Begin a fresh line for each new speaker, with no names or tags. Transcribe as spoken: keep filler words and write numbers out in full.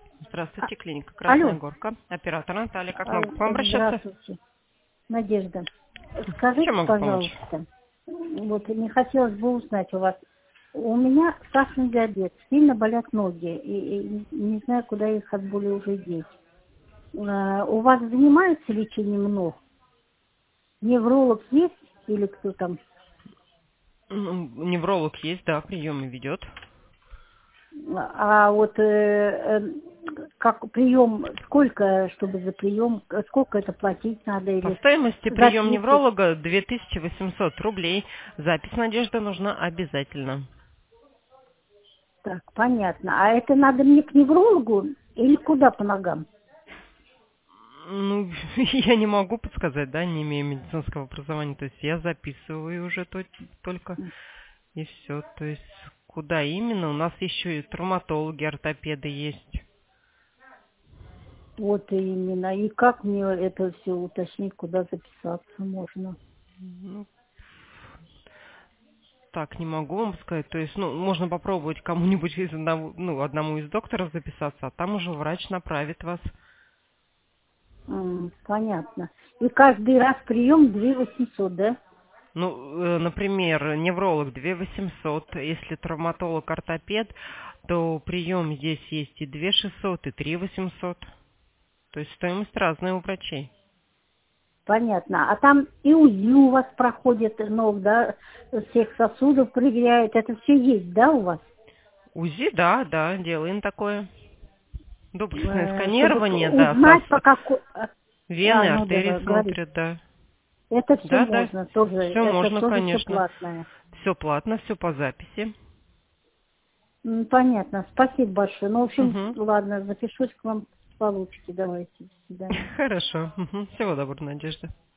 А-
Здравствуйте, клиника Красная
Алло.
Горка. Оператор Наталья, как
А,
могу к вам обращаться?
Здравствуйте, Надежда.
Чем
Скажите,
могу помочь?
пожалуйста, вот не хотелось бы узнать у вас. У меня сахарный диабет, сильно болят ноги, и, и не знаю, куда их от боли уже деть. А, У вас занимается лечением ног? Невролог есть или кто там?
М, Невролог есть, да, приемы ведет.
А вот э, э, как прием, сколько, чтобы за прием, сколько это платить надо
По
или
стоимости прием
записывать?
невролога две тысячи восемьсот рублей. Запись, Надежда, нужна обязательно.
Так, понятно. А это надо мне к неврологу или куда по ногам?
Ну, я не могу подсказать, да, не имея медицинского образования. То есть я записываю уже то- только и все. То есть куда именно? У нас еще и травматологи, ортопеды есть.
Вот именно. И как мне это все уточнить, куда записаться можно?
Ну, так, не могу вам сказать. То есть, ну, можно попробовать кому-нибудь из одного, ну, одному из докторов записаться, а там уже врач направит вас.
М, понятно. И каждый раз прием две восемьсот, да?
Ну, э, например, невролог две восемьсот, если травматолог, ортопед, то прием здесь есть и две шестьсот, и три восемьсот. То есть стоимость разная у врачей.
Понятно. А там и УЗИ у вас проходит ног, да, всех сосудов проверяют. Это все есть, да, у вас?
УЗИ, да, да, делаем такое. Дуплексное
Э, чтобы п-
сканирование, да,
узнать, по
сос-
какой...
вены,
А, ну да,
артерии
да, говори.
смотрят, да.
Это все
Да, да,
можно тоже,
все
это
можно,
тоже все
конечно.
платное.
Все платно, все по записи.
М, Понятно, спасибо большое. Ну, в общем,
Угу.
ладно, запишусь к вам, получите. Давайте, до свидания.
Хорошо. Мгм. Всего доброго, Надежда.